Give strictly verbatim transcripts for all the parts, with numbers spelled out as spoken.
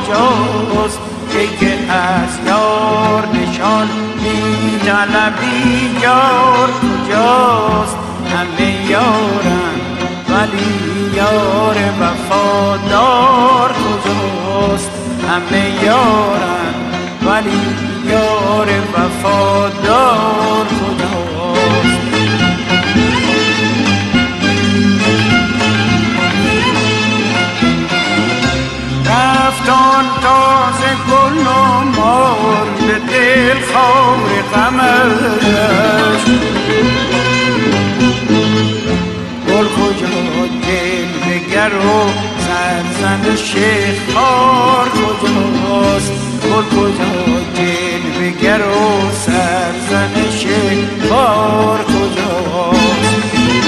کجاست؟ ای که از یار نشان می طلبی یار کجاست؟ همه یارن ولی یار وفادار کجاست؟ همه یارن ولی یار وفادار کجاست؟ رفتان تازه گل و مار به دل خار غمش، گل کجا جلوه‌گر و سرزنش خار کجاست؟ گل کجا جلوه‌گر و سرزنش خار کجاست؟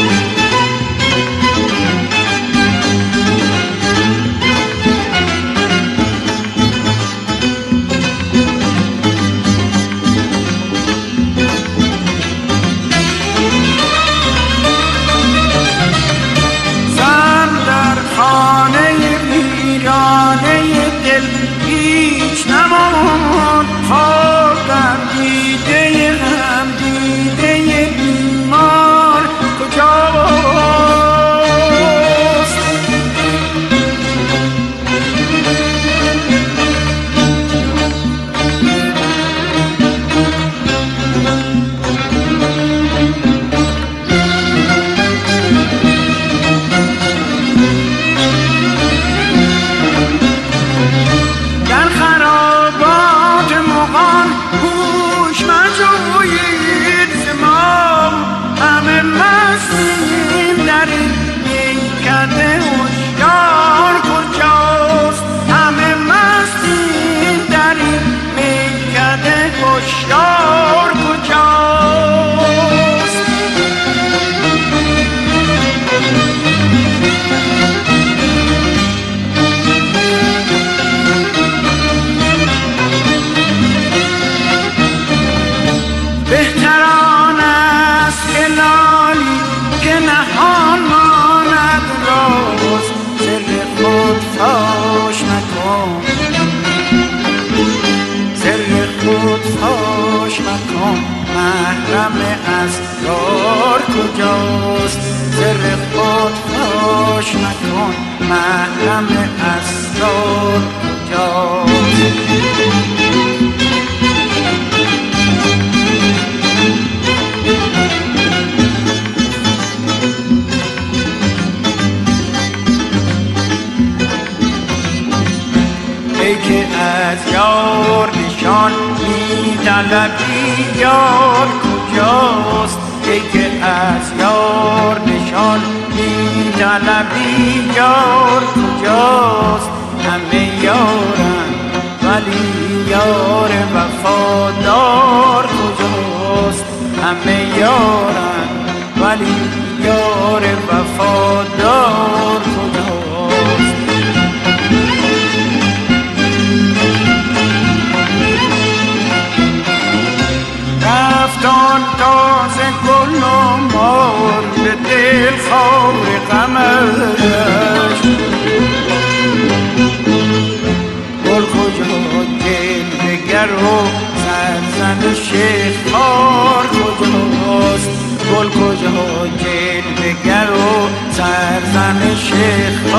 محرم اسرار کجاست؟ سر خود فاش نکن، محرم اسرار کجاست؟ ای که از یار نشان می طلبی یار کجاست؟ ای که از یار نشان می طلبی یار کجاست؟ همه یارن ولی یار وفادار کجاست؟ همه یارن ولی یار وفادار کجاست؟ رفتان تازه گل و مار به دل خار غمش، گل کجا جلوه‌گر و سرزنش خار کجاست؟ گل کجا جلوه‌گر و سرزنش خار